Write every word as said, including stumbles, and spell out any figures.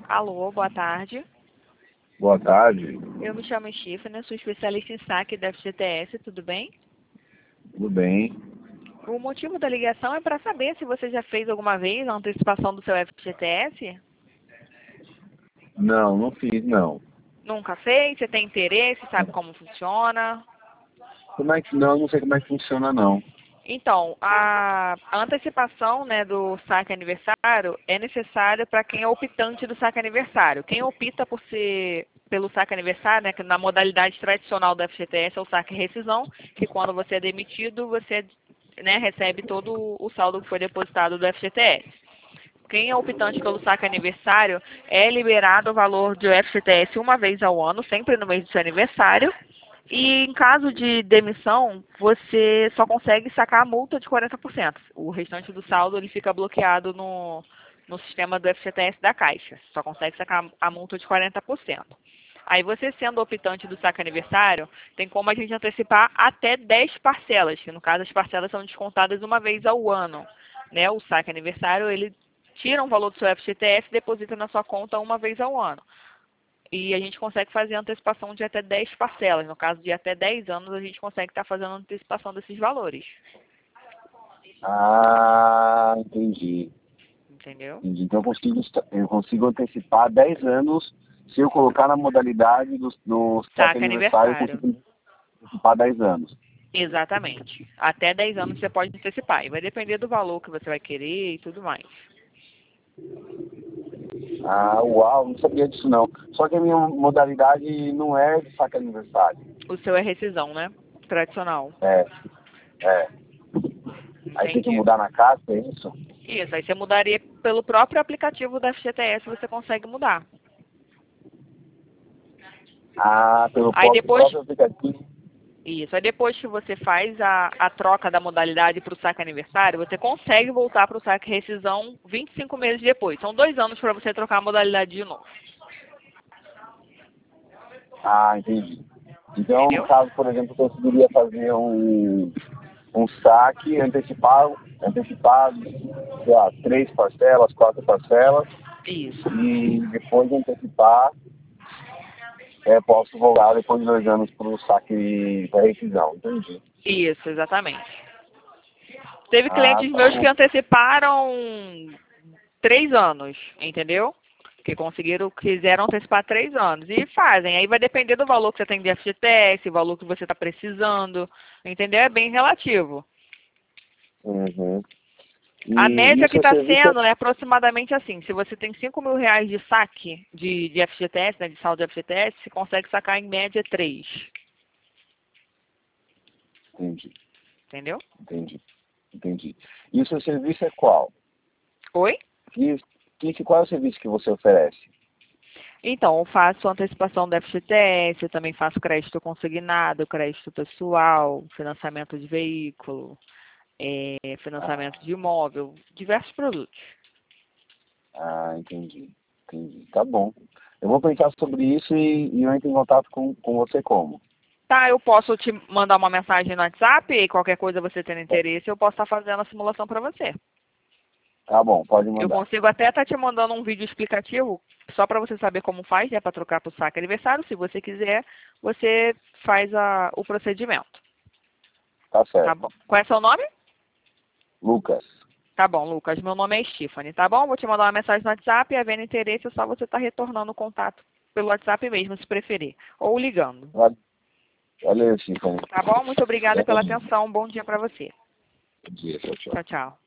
Alô, boa tarde. Boa tarde, Eu me chamo Stephanie, sou especialista em saque da F G T S, tudo bem? tudo bem? O motivo da ligação é para saber se você já fez alguma vez a antecipação do seu F G T S. Não, não fiz não. Nunca fez? Você tem interesse? Sabe como funciona? Como é que não? Não sei como é que funciona não. Então, a, a antecipação, né, do saque aniversário é necessária para quem é optante do saque aniversário. Quem opta por ser pelo saque aniversário, né, que na modalidade tradicional do F G T S é o saque rescisão, que quando você é demitido, você, né, recebe todo o saldo que foi depositado do F G T S. Quem é optante pelo saque aniversário é liberado o valor do F G T S uma vez ao ano, sempre no mês do seu aniversário. E em caso de demissão, você só consegue sacar a multa de quarenta por cento. O restante do saldo ele fica bloqueado no, no sistema do F G T S da Caixa. Só consegue sacar a multa de quarenta por cento. Aí você sendo optante do saque aniversário, tem como a gente antecipar até dez parcelas, que no caso as parcelas são descontadas uma vez ao ano. Né? O saque aniversário, ele tira um valor do seu F G T S e deposita na sua conta uma vez ao ano. E a gente consegue fazer antecipação de até dez parcelas. No caso de até dez anos, a gente consegue estar fazendo antecipação desses valores. Ah, entendi. Entendeu? entendi. Então eu consigo, eu consigo antecipar dez anos se eu colocar na modalidade do, do saque Saque aniversário, eu aniversário. consigo antecipar dez anos. Exatamente. Até dez anos você pode antecipar. E vai depender do valor que você vai querer e tudo mais. Ah, uau, não sabia disso não. Só que a minha modalidade não é de saque aniversário. O seu é rescisão, né? Tradicional. É, é. Aí tem que Entendi. mudar na casa, é isso? Isso, aí você mudaria pelo próprio aplicativo da F G T S, você consegue mudar. Ah, pelo Aí próprio, depois, próprio aplicativo. isso, aí depois que você faz a, a troca da modalidade para o saque aniversário, você consegue voltar para o saque rescisão vinte e cinco meses depois. São dois anos para você trocar a modalidade de novo. Ah, entendi. Então, no Entendeu? caso, por exemplo, eu conseguiria fazer um, um saque antecipado, antecipado, sei lá, três parcelas, quatro parcelas, Isso. e depois de antecipar, é, posso voltar depois de dois anos para o saque da rescisão. Entendi. Isso, exatamente. Teve Ah, clientes tá meus que bom. anteciparam três anos, entendeu? Que conseguiram, quiseram antecipar três anos. E fazem. Aí vai depender do valor que você tem de F G T S, o valor que você está precisando. Entendeu? É bem relativo. Uhum. A E, e média o que seu está serviço é... sendo é aproximadamente assim. Se você tem cinco mil reais de saque de, de F G T S, né, de saldo de F G T S, você consegue sacar em média três. Entendi, Entendeu? entendi, entendi. E o seu serviço é qual? Oi? E, que, qual é o serviço que você oferece? Então, eu faço antecipação do F G T S, eu também faço crédito consignado, crédito pessoal, financiamento de veículo, é, Ah, financiamento de imóvel, diversos produtos. ah, entendi, entendi. Tá bom. Eu vou pensar sobre isso e, e eu entro em contato com, com você como? Tá, eu posso te mandar uma mensagem no WhatsApp e qualquer coisa você tendo interesse, eu posso estar fazendo a simulação para você. Tá bom, pode Eu mandar. consigo até estar te mandando um vídeo explicativo, só para você saber como faz, né, para trocar para o saque aniversário. Se você quiser, você faz a, o procedimento. Tá Tá certo. bom? Qual é seu nome? Lucas. Tá bom, Lucas. Meu nome é Stephanie, tá bom? Vou te mandar uma mensagem no WhatsApp e, havendo interesse, é só você estar retornando o contato pelo WhatsApp mesmo, se preferir. Ou ligando. Valeu, Chico. Tá bom? Muito obrigada Bom pela atenção. Bom dia para você. dia, tchau, tchau. Tchau, tchau.